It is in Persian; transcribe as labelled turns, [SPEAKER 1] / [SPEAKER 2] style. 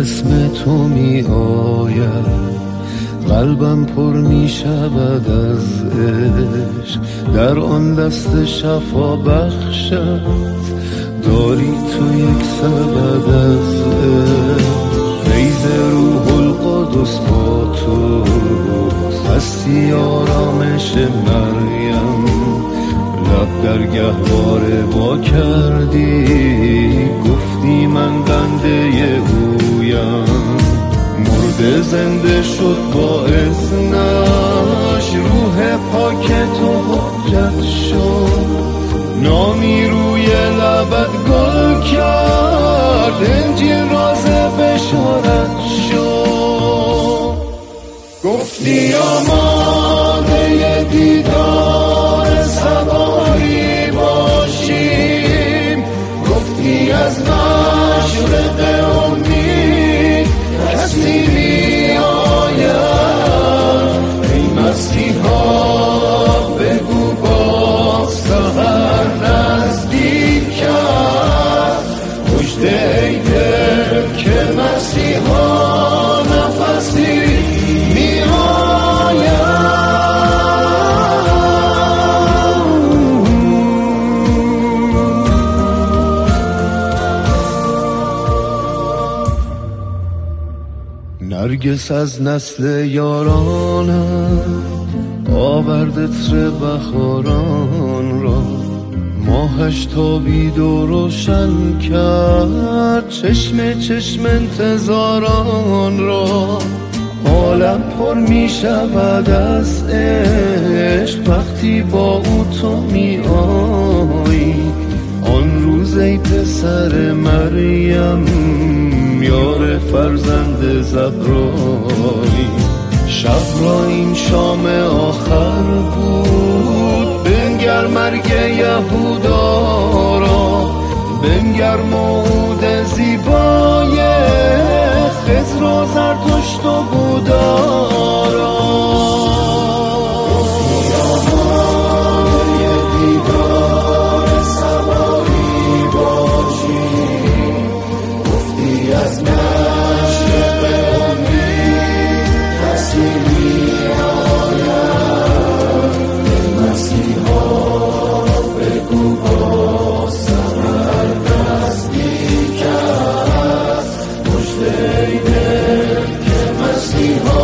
[SPEAKER 1] اسم تو می آید قلبم پر می شود از عشق، در آن دست شفا بخشت داری تو یک سبد از عشق. فیض روح القدس با تو هستی آرامش مریم، لب در گهواره وا کردی گفتی من بنده اویم. مرده زنده شد با اذنش، روح پاک تو حجت شد، نامی روی لبت گل کرد، انجیل راز بشارت شد. گفتی آماده دیدار سواری باشیم، گفتی از مشرق امید کسی می آید. ای مسیحا بگو با سحر نزدیک است، مژده ای دل که مسیحا نفسی می آید. نرگس از نسل یارانم آورد عطر بهاران را، ماهش تابید و روشن کرد چشم چشم انتظاران را. عالم پر می شود از عشق وقتی با او تو می آیی. آن روز ای پسر مریم یار فرزند زهرایی، شب را این شام آخر بود. بنگر مرگ یهودا را، بنگر موعود زیبای خضر و زرتشت و بودا را.
[SPEAKER 2] مسیحا